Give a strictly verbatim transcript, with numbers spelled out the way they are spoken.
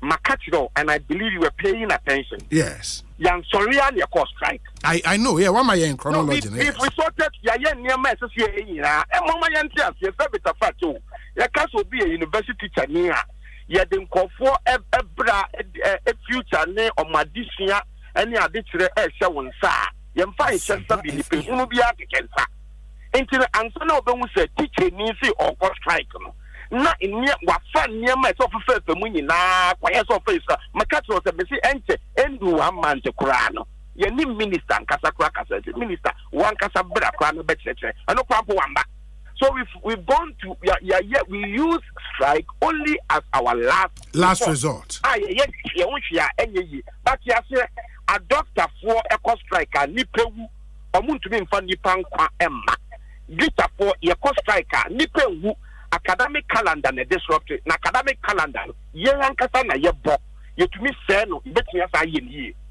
Makachiro, and I believe you were paying attention. Yes. Yan Sorian, your cost strike. I I know. Yeah, what my in chronology? No, if, if we sorted Yayan near my association, and Mama Yantias, your service of fat too. Your cast will be a university teacher near. You didn't call for a future name or Madisia, any additional air showing sa. Yan fine, Chester be the people be at the cancer. Until the answer no one said teaching needs or cost strike. Not in near what fun near my sofa first the money na quiet office. Makachiro was a busy enter and do one man to Kurano. Your new minister and Casacra minister, one Casabra, Crano Betcheche, and no Pampo Wamba. So we've we've gone to yeah, yeah, yeah, we use strike only as our last last resort. Ah, yes, yeah, yeah, yeah, but yes, a doctor for a cost striker, Nipewu, or Moon to be in Fanny Panqua Emma. Gita for your cost striker, Nipewu. Academic calendar na disrupted na academic calendar ye yankasa na ye bo ye tumi se no bet me asa ye ni